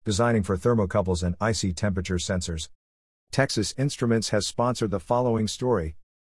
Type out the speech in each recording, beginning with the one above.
Designing for thermocouples and IC temperature sensors. Texas Instruments has sponsored the following story.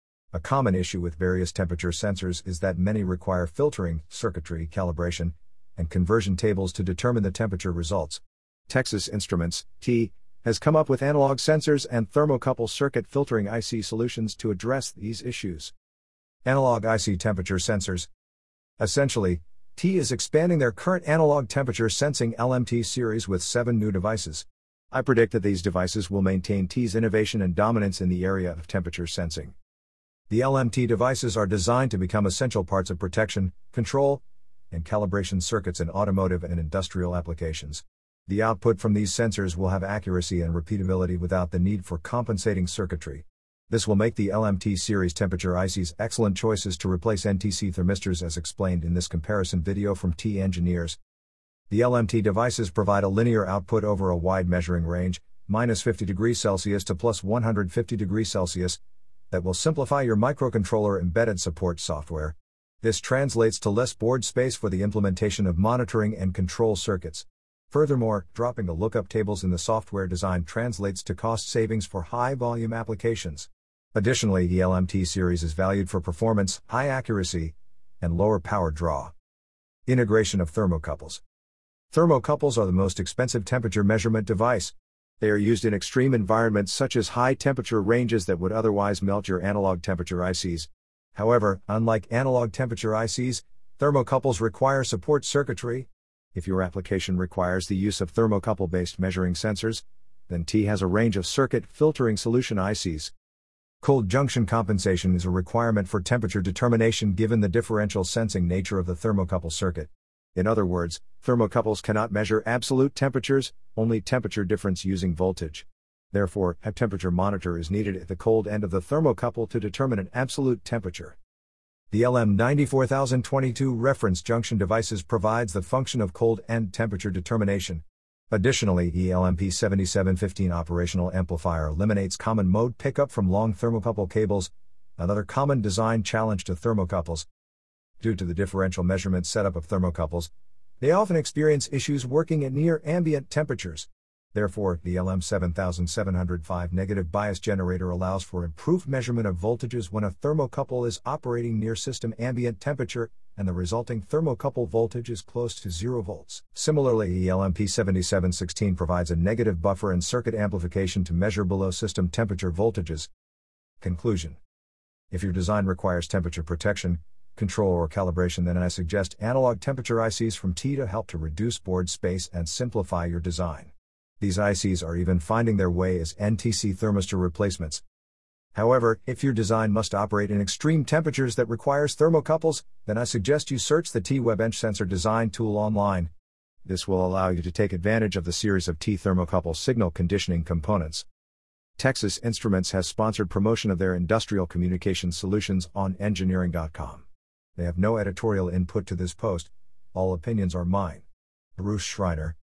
A common issue with various temperature sensors is that many require filtering, circuitry, calibration, and conversion tables to determine the temperature results. Texas Instruments, T, has come up with analog sensors and thermocouple circuit filtering IC solutions to address these issues. Analog IC temperature sensors. Essentially, T is expanding their current analog temperature sensing LMT series with 7 new devices. I predict that these devices will maintain T's innovation and dominance in the area of temperature sensing. The LMT devices are designed to become essential parts of protection, control, and calibration circuits in automotive and industrial applications. The output from these sensors will have accuracy and repeatability without the need for compensating circuitry. This will make the LMT series temperature ICs excellent choices to replace NTC thermistors as explained in this comparison video from T Engineers. The LMT devices provide a linear output over a wide measuring range, -50 degrees Celsius to +150 degrees Celsius, that will simplify your microcontroller embedded support software. This translates to less board space for the implementation of monitoring and control circuits. Furthermore, dropping the lookup tables in the software design translates to cost savings for high-volume applications. Additionally, the LMT series is valued for performance, high accuracy, and lower power draw. Integration of thermocouples. Thermocouples are the most expensive temperature measurement device. They are used in extreme environments such as high temperature ranges that would otherwise melt your analog temperature ICs. However, unlike analog temperature ICs, thermocouples require support circuitry. If your application requires the use of thermocouple-based measuring sensors, then T has a range of circuit filtering solution ICs. Cold junction compensation is a requirement for temperature determination given the differential sensing nature of the thermocouple circuit. In other words, thermocouples cannot measure absolute temperatures, only temperature difference using voltage. Therefore, a temperature monitor is needed at the cold end of the thermocouple to determine an absolute temperature. The LM94022 reference junction devices provides the function of cold end temperature determination. Additionally, the LMP7715 operational amplifier eliminates common mode pickup from long thermocouple cables, another common design challenge to thermocouples. Due to the differential measurement setup of thermocouples, they often experience issues working at near ambient temperatures. Therefore, the LM7705 negative bias generator allows for improved measurement of voltages when a thermocouple is operating near system ambient temperature, and the resulting thermocouple voltage is close to 0 volts. Similarly, the LMP7716 provides a negative buffer and circuit amplification to measure below system temperature voltages. Conclusion. If your design requires temperature protection, control or calibration, then I suggest analog temperature ICs from T to help to reduce board space and simplify your design. These ICs are even finding their way as NTC thermistor replacements. However, if your design must operate in extreme temperatures that requires thermocouples, then I suggest you search the T WebEnch sensor design tool online. This will allow you to take advantage of the series of T thermocouple signal conditioning components. Texas Instruments has sponsored promotion of their industrial communications solutions on engineering.com. They have no editorial input to this post. All opinions are mine. Bruce Schreiner,